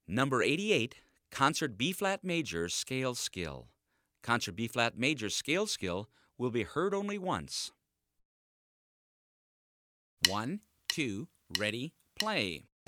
Number 88, Concert B-flat major scale skill. Concert B-flat major scale skill will be heard only once. 1, 2, ready, play.